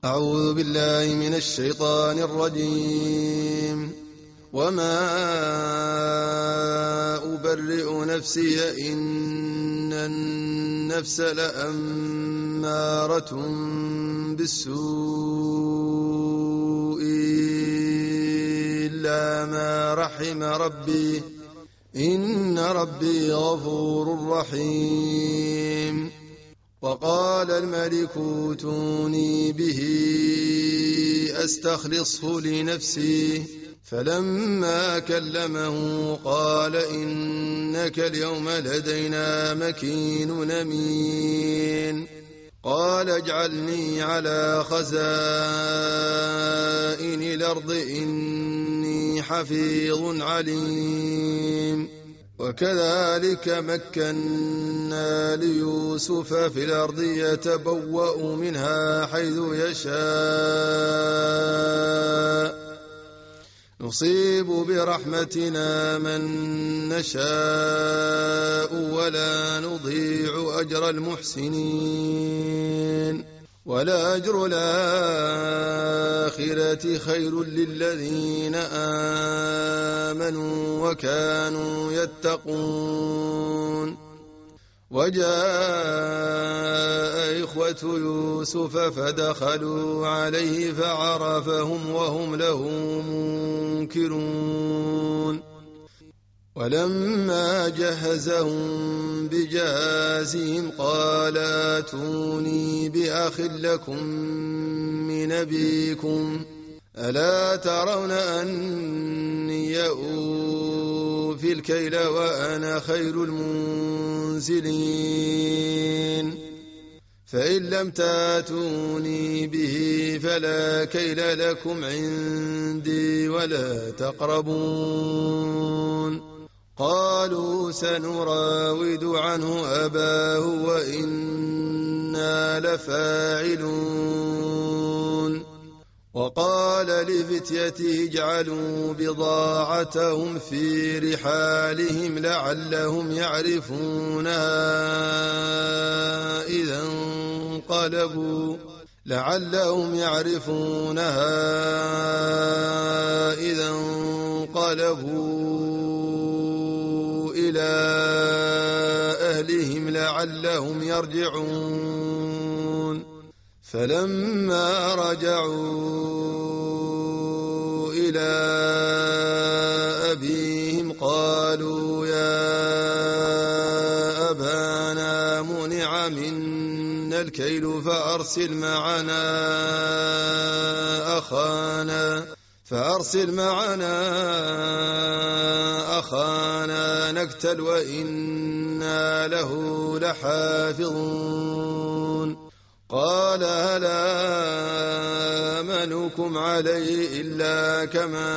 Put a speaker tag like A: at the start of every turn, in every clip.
A: أعوذ بالله من الشيطان الرجيم. وما أبرئ نفسي إن النفس لأمارة بالسوء إلا ما رحم ربي إن ربي غفور رحيم. وقال الملك ائتوني به أستخلصه لنفسي فلما كلمه قال إنك اليوم لدينا مكين أمين. قال اجعلني على خزائن الأرض إني حفيظ عليم. وكذلك مكنا ليوسف في الأرض يتبوأ منها حيث يشاء نصيب برحمتنا من نشاء ولا نضيع أجر المحسنين. ولأجر الآخرة خير للذين آمنوا وكانوا يتقون. وجاء إخوة يوسف فدخلوا عليه فعرفهم وهم له منكرون. ولما جهزهم بجهازهم قال ائتوني بأخ لكم من أبيكم ألا ترون أني أوفي الكيل وأنا خير المنزلين. فإن لم تاتوني به فلا كيل لكم عندي ولا تقربون. قالوا سنراود عنه أباه وإنا لفاعلون. وقال لفتيته اجعلوا بضاعتهم في رحالهم لعلهم يعرفونها إذا انقلبوا إلى أهلهم لعلهم يرجعون. فلما رجعوا إلى أبيهم قالوا يا أبانا منع منا الكيل فأرسل معنا أخانا نكتل وإنا له لحافظون. قال هل آمنكم عليه إلا كما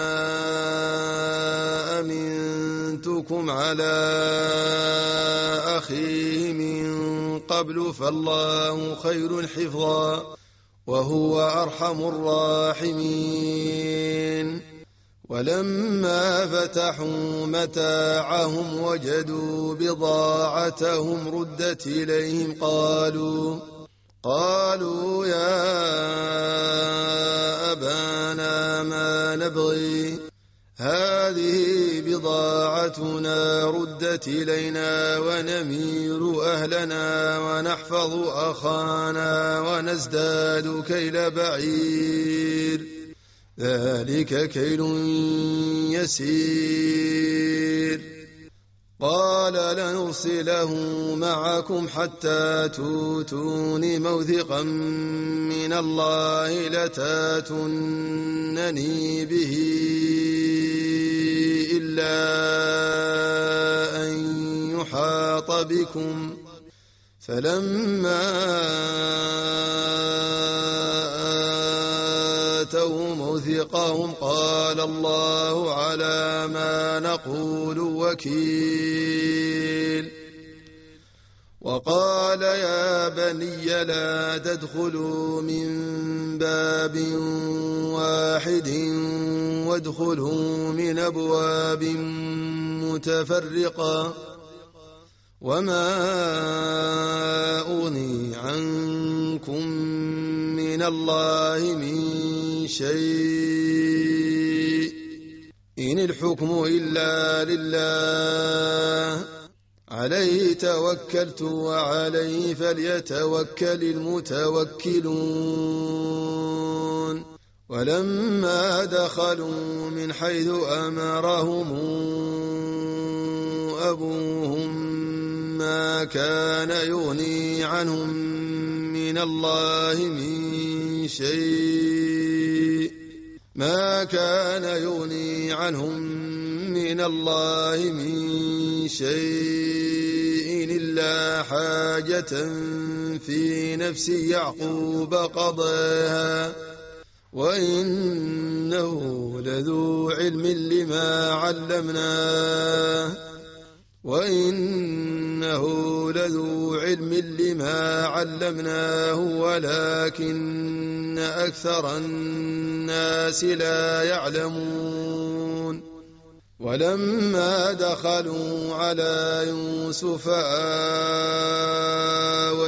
A: أمنتكم على أخيه من قبل فالله خير حفظا وهو أرحم الراحمين. ولما فتحوا متاعهم وجدوا بضاعتهم ردت إليهم قالوا يا أبانا ما نبغي هذه بضاعتنا ردت إلينا ونمير أهلنا ونحفظ أخانا ونزداد كيل بعير ذلك كيل يسير. قال لنرسله معكم حتى توتون موثقا من الله لتاتونني به إلا أن يحاط بكم. فلما آتوا موثقهم قال الله على ما نقول وكيل. وقال يا بني لا تدخلوا من باب واحد وادخلوا من أبواب متفرقة وما أغني عنكم من الله من شيء إن الحكم إلا لله عليه توكلت وعليه فليتوكل المتوكلون ولما دخلوا من حيث أمرهم أبوهم ما كان يغني عنهم من الله من شيء إلا حاجة في نفس يعقوب قضاها وإنه لذو علم لما علمناه ولكن أكثر الناس لا يعلمون ولما دخلوا على يوسف آوى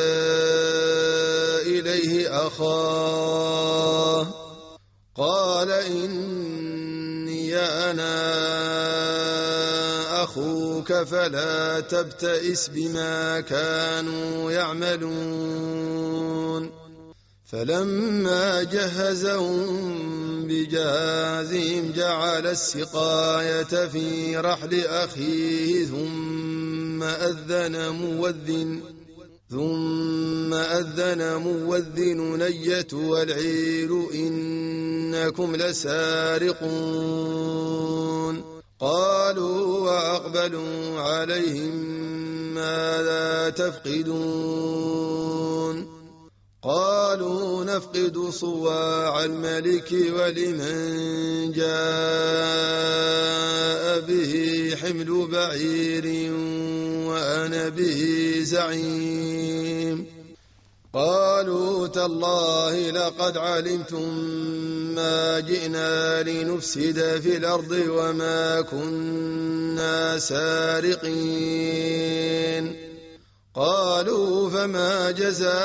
A: إليه أخاه قال إني أنا أخوك فلا تبتئس بما كانوا يعملون فلما جهزهم بجهازهم جعل السقاية في رحل أخيه ثم أذن مؤذن أيتها العير إنكم لسارقون قالوا وأقبلوا عليهم ماذا تفقدون قالوا نفقد صواع الملك ولمن جاء به حمل بعير وأنا به زعيم قالوا تالله لقد علمتم ما جئنا لنفسد في الأرض وما كنا سارقين قالوا فما جزاؤه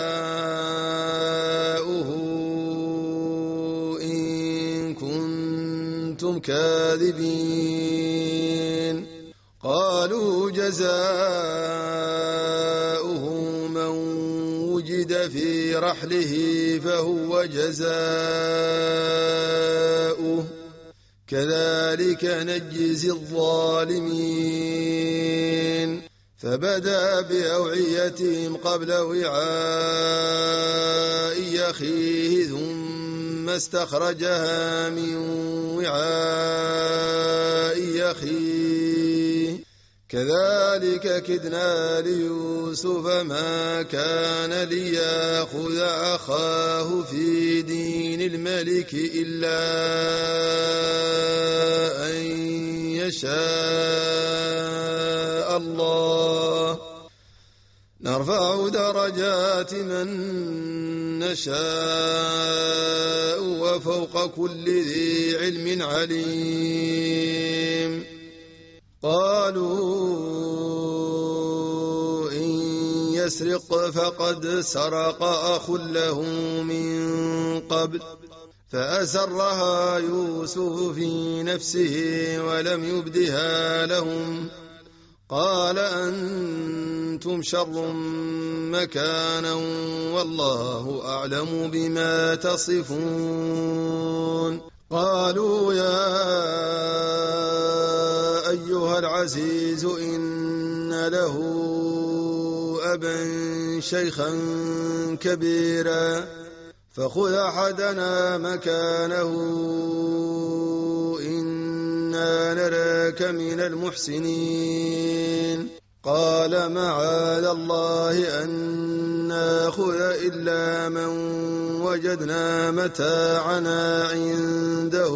A: إن كنتم كاذبين قالوا جزاؤه من وجد في رحله فهو جزاؤه كذلك نجزي الظالمين فبدأ بأوعيتهم قبل وعاء أخيه ثم استخرجها من وعاء أخيه كذلك كدنا ليوسف ما كان ليأخذ أخاه في دين الملك إلا أن يشاء الله نرفع درجات من نشاء وفوق كل ذي علم عليم قالوا إن يسرق فقد سرق أخ له من قبل فأسرها يوسف في نفسه ولم يبدها لهم قال أنتم شر مكانا والله أعلم بما تصفون قالوا يا أيها العزيز إن له أبا شيخا كبيرا فخذ أحدنا مكانه إنا نراك من المحسنين قال معاذ الله أن ناخذ إلا من وجدنا متاعنا عنده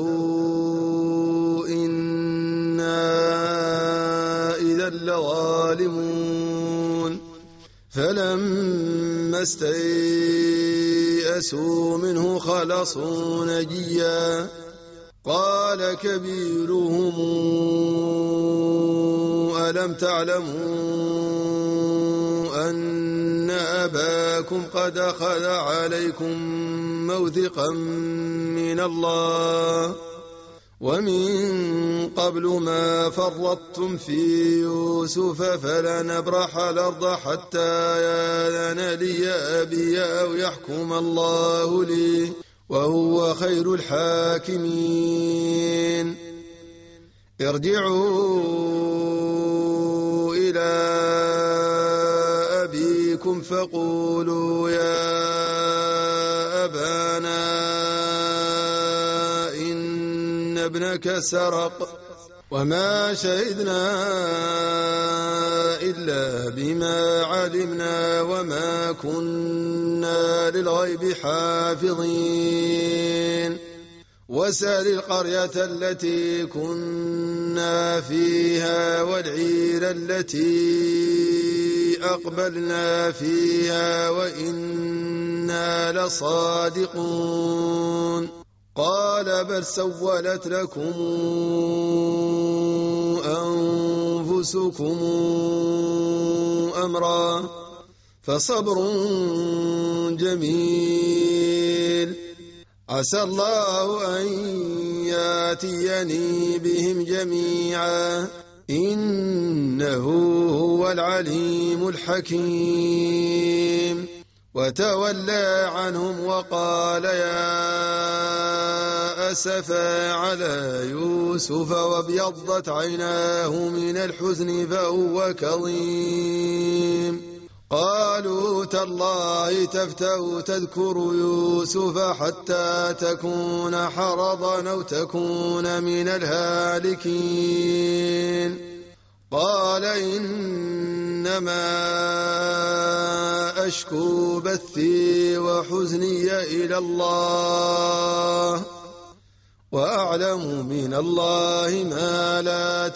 A: إنا إذا لظالمون فلما استيئسوا منه خلصوا نجيا قال كبيرهم ألم تعلموا أن أباكم قد أخذ عليكم موثقا من الله ومن قبل ما فرطتم في يوسف فلن أبرح الأرض حتى يأذن لي أبي أو يحكم الله لي وهو خير الحاكمين. ارجعوا إلى أبيكم فقولوا يا أبانا إن ابنك سرق وما شهدنا إلا بما علمنا وما كنا للغيب حافظين. وسأل القرية التي كنا فيها والعير التي أقبلنا فيها وإنا لصادقون. قال بل سولت لكم أنفسكم أمرا فصبر جميل عسى الله أن ياتيني بهم جميعا إنه هو العليم الحكيم. وتولى عنهم وقال يا أسفا على يوسف وابيضت عيناه من الحزن فهو كظيم. قالوا تالله تفتأ تذكر يوسف حتى تكون حرضا أو تكون من الهالكين. قال إنما أشكو بثي وحزني إلى الله وأعلم من الله ما لا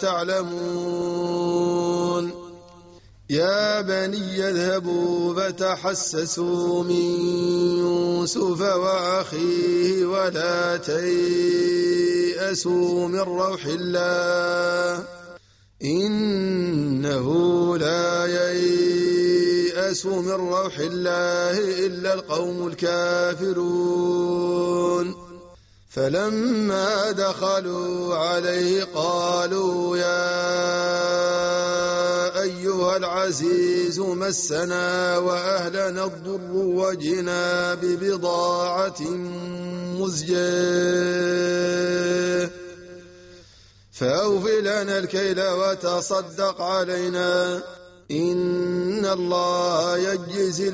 A: تعلمون. يا بني اذهبوا فتحسسوا من يوسف وأخيه ولا تيأسوا من روح الله إنه لا ييأس من روح الله إلا القوم الكافرون. فلما دخلوا عليه قالوا يا أيها العزيز مسنا وأهلنا الضر وجئنا ببضاعة مزجاة فأوف لنا الكيل وتصدق علينا إن الله يجزي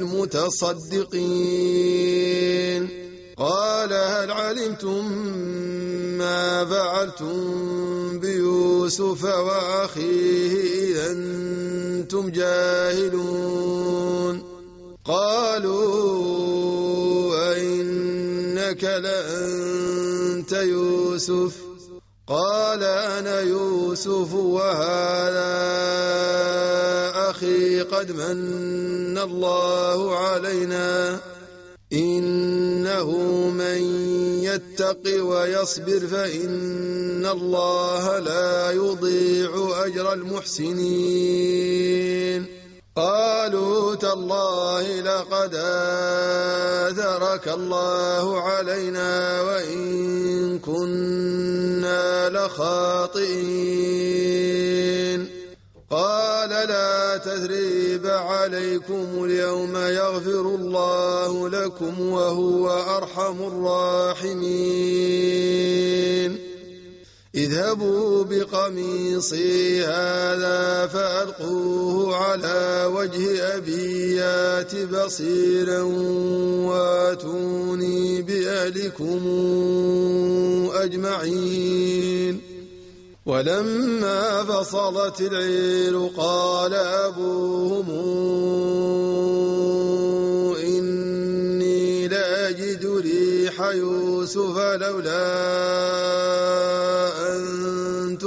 A: المتصدقين. قال هل علمتم ما فعلتم بيوسف وأخيه إذا أنتم جاهلون. قالوا أئنك لأنت يوسف قال أنا يوسف وهذا أخي قد من الله علينا إنه من يتق ويصبر فإن الله لا يضيع أجر المحسنين. قالوا تالله لقد آثرك الله علينا وإن كنا لخاطئين. قال لا تثريب عليكم اليوم يغفر الله لكم وهو أرحم الراحمين. اذهبوا بقميصي هذا فألقوه على وجه أبي يات بصيرا واتوني بأهلكم أجمعين. ولما فصلت العير قال أبوهم إني لأجد ريح يوسف لولا أن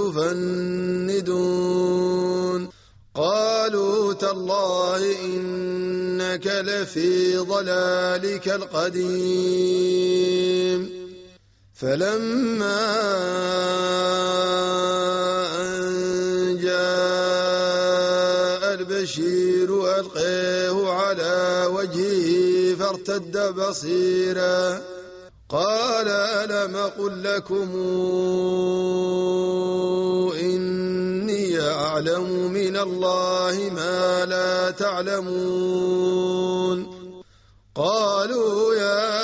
A: تفندون. قالوا تالله إنك لفي ضلالك القديم. فلما أن جاء البشير فألقيه على وجهه فارتد بصيرا قال ألم أقل لكم إني أعلم من الله ما لا تعلمون قالوا يا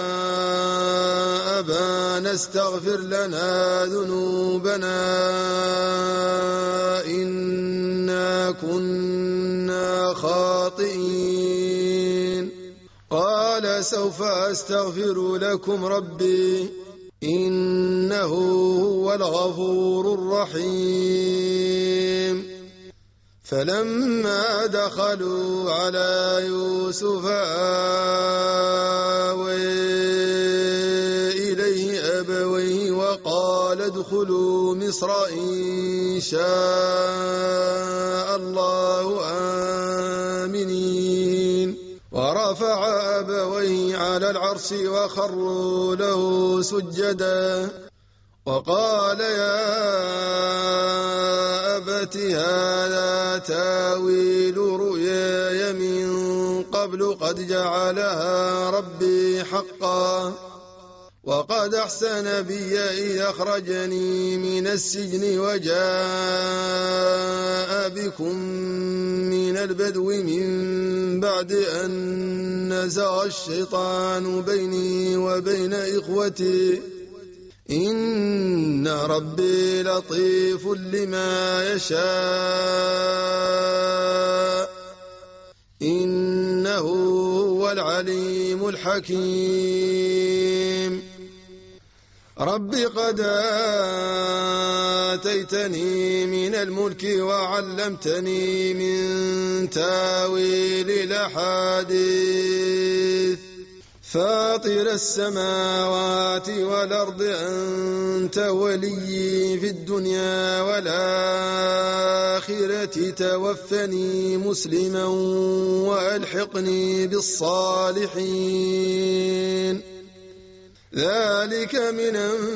A: أبانا استغفر لنا ذنوبنا إنا كنا خاطئين قال سوف أستغفر لكم ربي إنه هو الغفور الرحيم فلما دخلوا على يوسف آوى إليه أبويه وقال ادخلوا مصر إن شاء الله آمنين ورفع أبويه على العرش وخروا له سجدا وقال يا أبت هذا تاويل رؤياي من قبل قد جعلها ربي حقا وقد أحسن بي إذ أخرجني من السجن وجاء بكم من البدو من بعد أن نزغ الشيطان بيني وبين إخوتي إن ربي لطيف لما يشاء إنه هو العليم الحكيم رب قد آتيتني من الملك وعلمتني من تاويل الأحاديث فاطر السماوات والأرض أنت ولي في الدنيا والآخرة توفني مسلما وألحقني بالصالحين ذلك من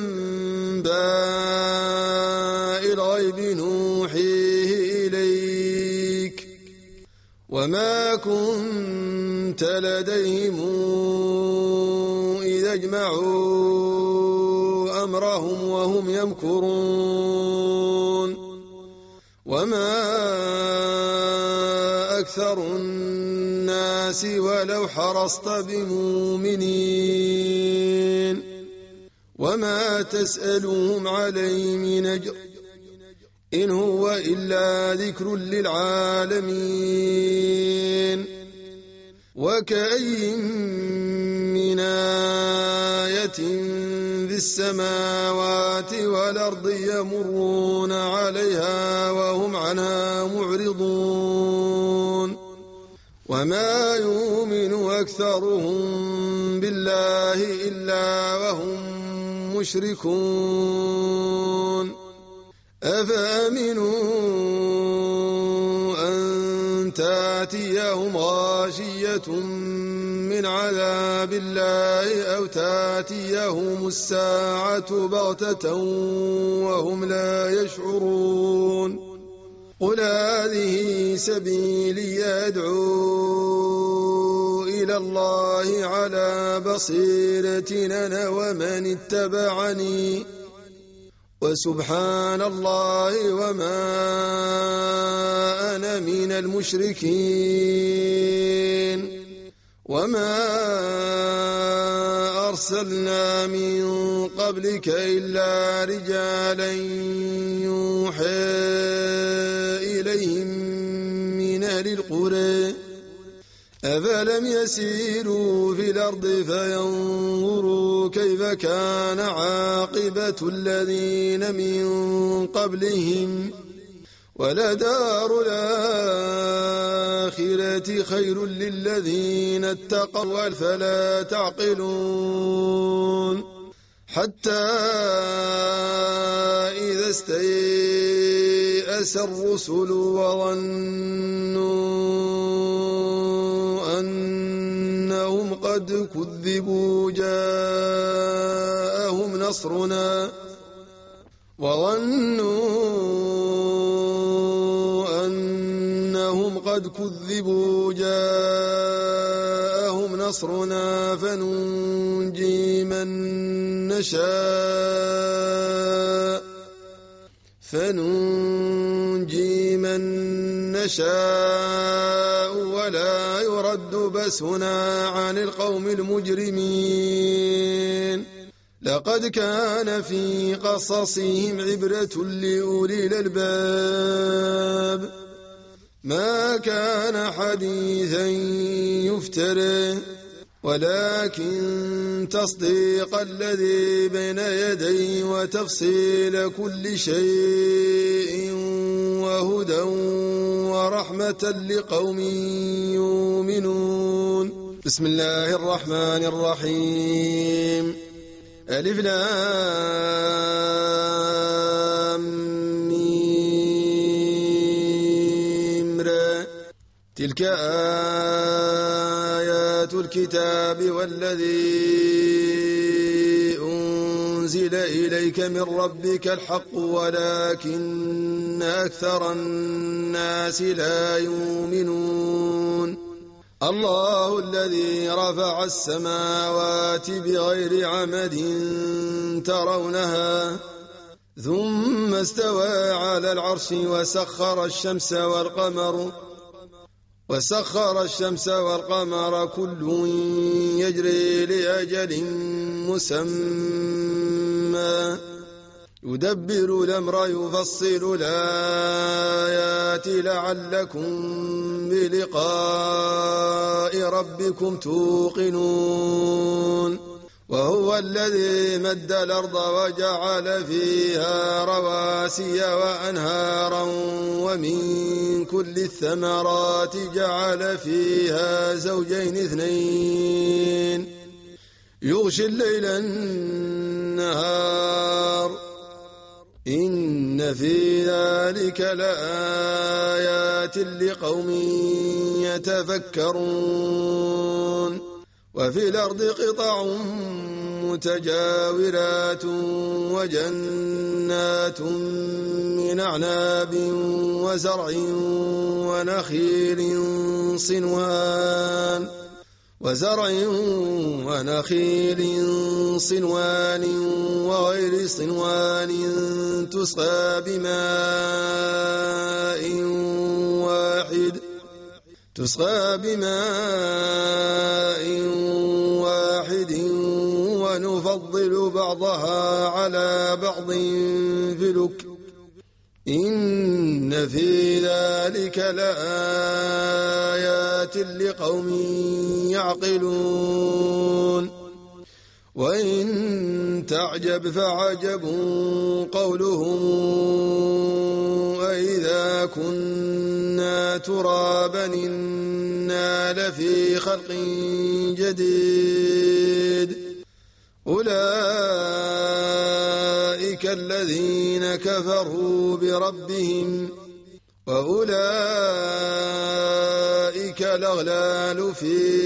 A: أنباء الغيب نوحيه إليك وما كنت لديهم إذا اجمعوا أمرهم وهم يمكرون وما أكثر الناس ولو حرصت بمؤمنين وما تسألهم عليه من أجر إن هو إلا ذكر للعالمين وكأي من آية في السماوات والأرض يمرون عليها وهم عنها معرضون وما يؤمن أكثرهم بالله إلا وهم مشركون أفأمنوا أن تأتيهم غاشية من عذاب الله أو تأتيهم الساعة بغتة وهم لا يشعرون قل هذه سبيلي أدعو إلى الله على بصيرة أنا ومن اتبعني وسبحان الله وما أنا من المشركين وما أرسلنا من قبلك إلا رجالا يوحى إليهم من أهل القرى أفلم يسيروا في الأرض فينظروا كيف كان عاقبة الذين من قبلهم ولدار الآخرة خير للذين اتقوا أفلا تعقلون حتى إذا استيأس الرسل وظنوا أنهم قد كذبوا جاءهم نصرنا قد كذبوا جاءهم نصرنا فننجي من نشاء ولا يرد بأسنا عن القوم المجرمين. لقد كان في قصصهم عبرة لأولي الألباب ما كان حديثا يفترى ولكن تصديق الذي بين يديه وتفصيل كل شيء وهدى ورحمة لقوم يؤمنون. بسم الله الرحمن الرحيم. ألف لام ميم را تلك آيات الكتاب والذي أنزل إليك من ربك الحق ولكن أكثر الناس لا يؤمنون. الله الذي رفع السماوات بغير عمد ترونها ثم استوى على العرش وسخر الشمس والقمر كل يجري لأجل مسمى يدبر الأمر يفصل الآيات لعلكم بلقاء ربكم توقنون. وهو الذي مد الأرض وجعل فيها رواسي وأنهارا ومن كل الثمرات جعل فيها زوجين اثنين يغشي الليل النهار إن في ذلك لآيات لقوم يتفكرون. وفي الأرض قطع متجاورات وجنات من أعناب وزرع ونخيل صنوان وغير صنوان تسقى بماء واحد ونفضل بعضها على بعض في الأكل إن في ذلك لآيات لقوم يعقلون. وإن تعجب فعجب قولهم أإذا كنا ترابا إنا لفي خلق جديد أولئك الذين كفروا بربهم وأولئك الأغلال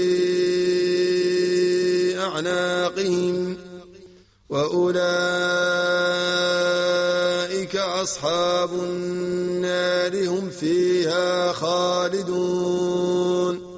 A: في أعناقهم وأولئك أصحاب النار هم فيها خالدون.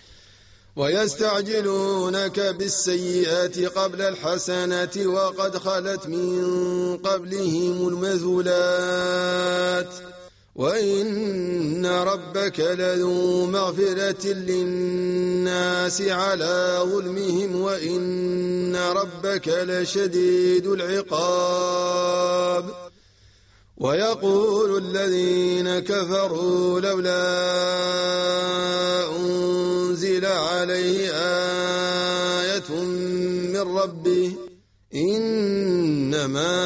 A: ويستعجلونك بالسيئة قبل الحسنة وقد خلت من قبلهم المثلات وإن ربك لذو مغفرة للناس على ظلمهم وإن ربك لشديد العقاب. ويقول الذين كفروا لولا أنزل عليه آية من ربه إنما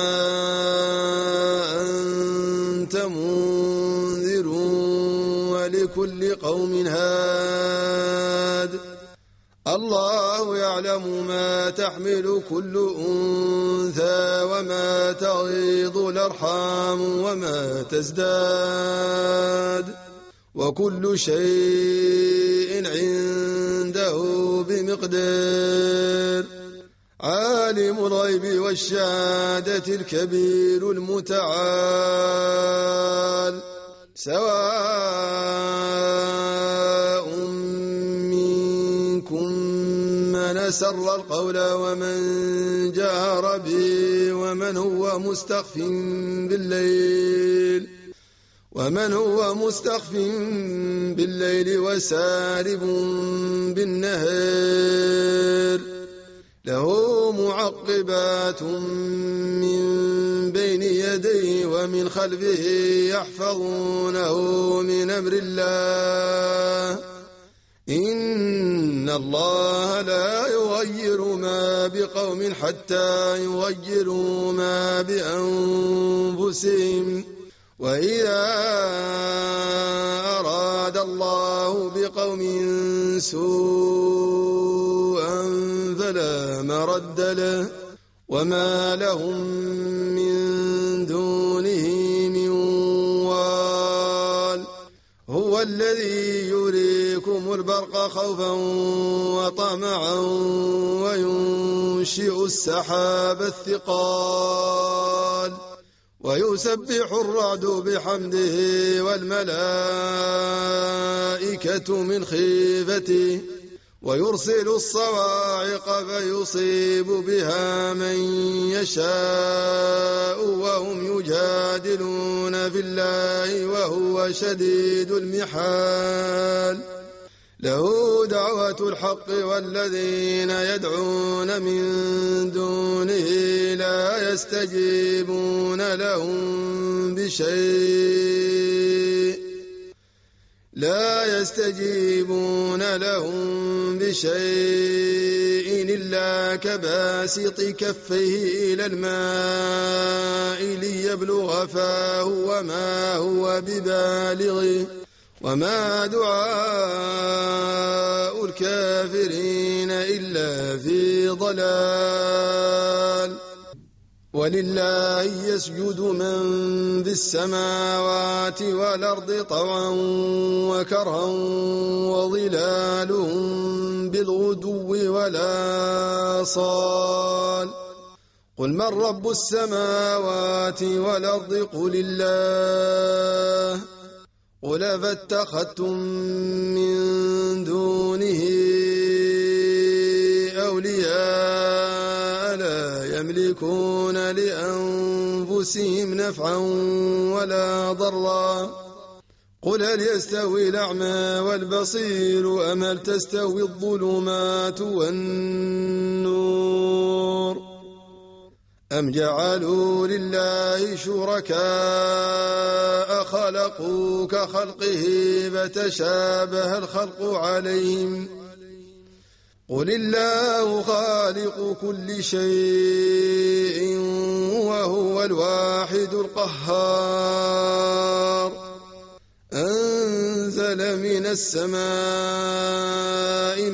A: أنت منذر ولكل قوم هاد. الله يعلم ما تحمل كل أنثى وما تغيض الأرحام وما تزداد وكل شيء عنده بمقدار. عالم الغيب والشهادة الكبير المتعال سواء منكم من أسر القول ومن جهر به ومن هو مستخف بالليل وسارب بالنهار له معقبات من بين يديه ومن خلفه يحفظونه من أمر الله إن الله لا يغير ما بقوم حتى يغيروا ما بأنفسهم وإذا أراد الله بقوم سوءا فلا مرد له وما لهم من دونه من وال هو الذي يريكم البرق خوفا وطمعا وينشئ السحاب الثقال ويسبح الرعد بحمده والملائكة من خيفته ويرسل الصواعق فيصيب بها من يشاء وهم يجادلون في الله وهو شديد المحال له دعوة الحق والذين يدعون من دونه لا يستجيبون لهم بشيء إلا كباسط كفيه إلى الماء ليبلغ فاه وما هو ببالغه وما دعاء الكافرين إلا في ضلال ولله يسجد من في السماوات والأرض طوعا وكرها وظلالهم بالغدو والآصال قل من رب السماوات والأرض قل الله قل فاتخذتم من دونه أولياء لا يملكون لأنفسهم نفعا ولا ضرا قل هل يستوي الأعمى والبصير أم هل تستوي الظلمات والنور أم جعلوا لله شركاء خلقوا كخلقه فتشابه الخلق عليهم قل الله خالق كل شيء وهو الواحد القهار أنزل من السماء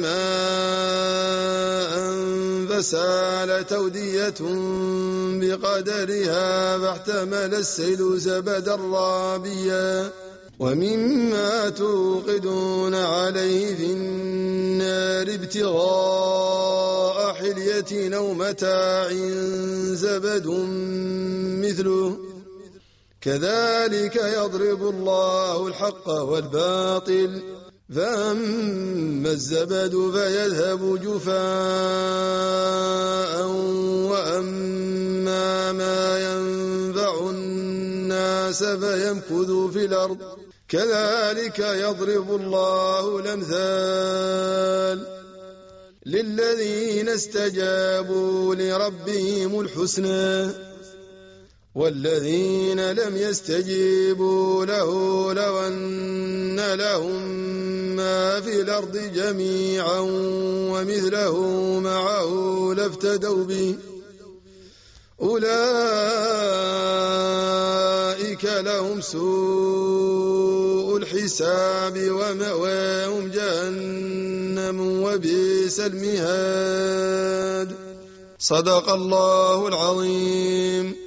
A: ماء فسالت أودية بقدرها فاحتمل السيل زبدا رابيا ومما توقدون عليه في النار ابتغاء حلية أو متاع زبد مثله كذلك يضرب الله الحق والباطل فأما الزبد فيذهب جفاء وأما ما ينفع الناس فيمكث في الأرض كذلك يضرب الله الأمثال للذين استجابوا لربهم الحسنى والذين لم يستجيبوا له لو أن لهم ما في الأرض جميعا ومثله معه لافتدوا به أولئك لهم سوء الحساب ومأواهم جهنم وبئس المهاد صدق الله العظيم.